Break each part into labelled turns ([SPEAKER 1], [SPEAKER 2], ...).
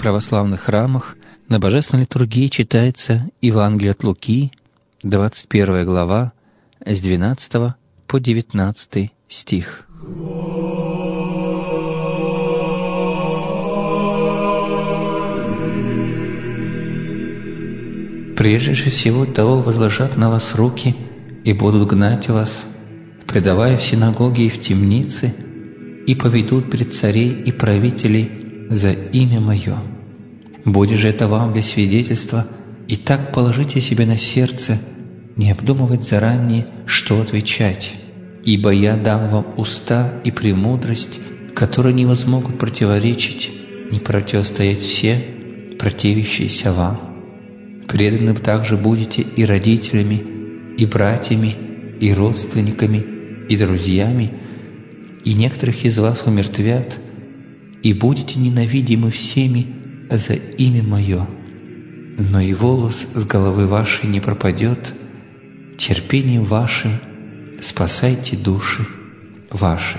[SPEAKER 1] православных храмах на Божественной литургии читается Евангелие от Луки, 21 глава, с 12 по 19 стих. «Прежде же всего того возложат на вас руки и будут гнать вас, предавая в синагоги и в темницы, и поведут пред царей и правителей за имя Мое. Будет же это вам для свидетельства, и так положите себе на сердце, не обдумывать заранее, что отвечать, ибо Я дам вам уста и премудрость, которые не возмогут противоречить, не противостоять все, противящиеся вам. Преданным также будете и родителями, и братьями, и родственниками, и друзьями, и некоторых из вас умертвят, и будете ненавидимы всеми за имя Мое. Но и волос с головы вашей не пропадет. Терпением вашим спасайте души ваши».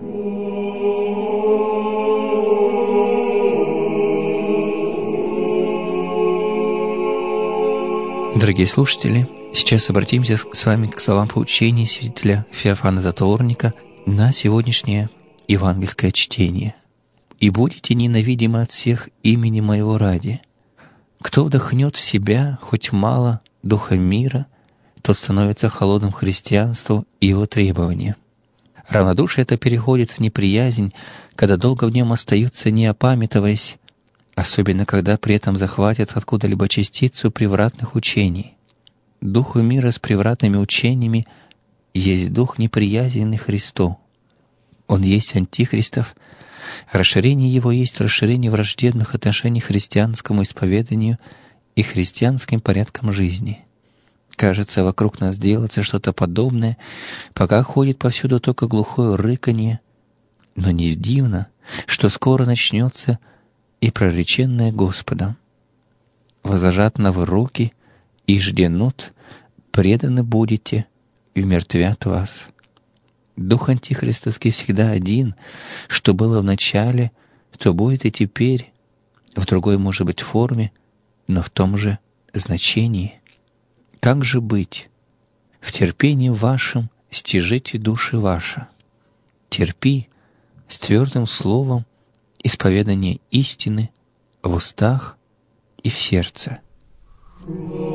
[SPEAKER 1] Дорогие слушатели, сейчас обратимся с вами к словам поучения святителя Феофана Затворника на сегодняшнее евангельское чтение. «И будете ненавидимы от всех имени Моего ради. Кто вдохнет в себя хоть мало духа мира, тот становится холодным христианству и его требованиям. Равнодушие это переходит в неприязнь, когда долго в нем остаются, не опамятоваясь, особенно когда при этом захватят откуда-либо частицу превратных учений. Духу мира с превратными учениями есть дух неприязненный Христу. Он есть антихристов. Расширение его есть расширение враждебных отношений к христианскому исповеданию и христианским порядкам жизни. Кажется, вокруг нас делается что-то подобное, пока ходит повсюду только глухое рыканье, но не дивно, что скоро начнется и прореченное Господом. Возложат на вы руки и жденут, преданы будете, и умертвят вас. Дух антихристовский всегда один, что было в начале, то будет и теперь, в другой, может быть, форме, но в том же значении. Как же быть? В терпении вашем стяжите души ваши. Терпи с твердым словом исповедание истины в устах и в сердце».